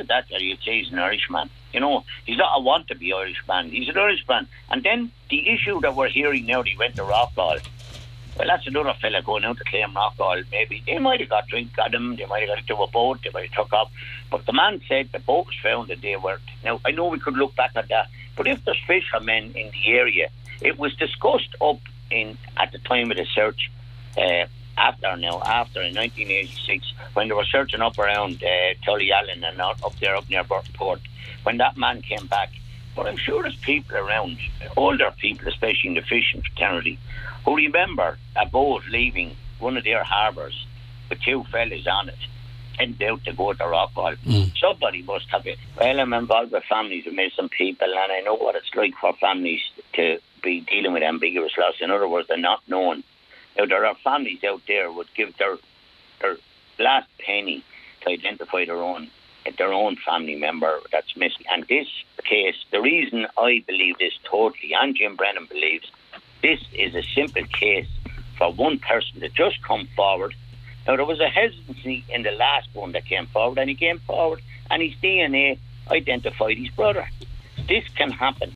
at that, you'd say he's an Irishman. He's not a want-to-be Irishman. He's an Irishman. And then the issue that we're hearing now, he went to Rockall. Well, that's another fella going out to claim Rockall. Maybe they might have got drink at him, they might have got into a boat, they might have took up. But the man said the boat was found that they were. Now, I know we could look back at that, but if there's fishermen in the area, it was discussed up at the time of the search, after in 1986, when they were searching up around Tullyallen and up near Burtonport, when that man came back. But I'm sure there's people around, older people, especially in the fishing fraternity, who remember a boat leaving one of their harbours with two fellas on it, heading out to go to Rockall. Somebody must have it. Well, I'm involved with families of missing people, and I know what it's like for families to be dealing with ambiguous loss. In other words, they're not known. Now, there are families out there who would give their last penny to identify their own family member that's missing. And this case, the reason I believe this totally, and Jim Brennan believes, this is a simple case for one person to just come forward. Now, there was a hesitancy in the last one that came forward, and he came forward, and his DNA identified his brother. This can happen.